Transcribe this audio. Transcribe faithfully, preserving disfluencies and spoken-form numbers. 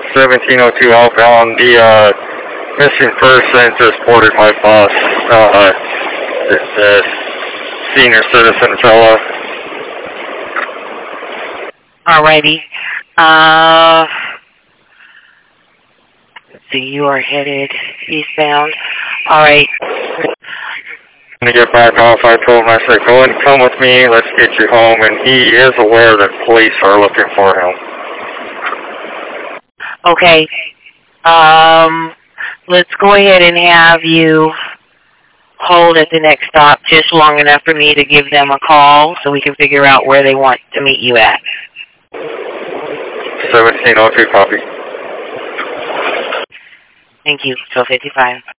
seventeen oh two outbound. The uh, missing person just boarded my bus. Uh, the, the senior citizen fella. Alrighty. Uh, so you are headed eastbound. Alright. To get back off, I told him, I said, go and come with me, let's get you home, and he is aware that police are looking for him. Okay. Um, let's go ahead and have you hold at the next stop just long enough for me to give them a call so we can figure out where they want to meet you at. seventeen oh two, copy. Thank you, twelve fifty-five.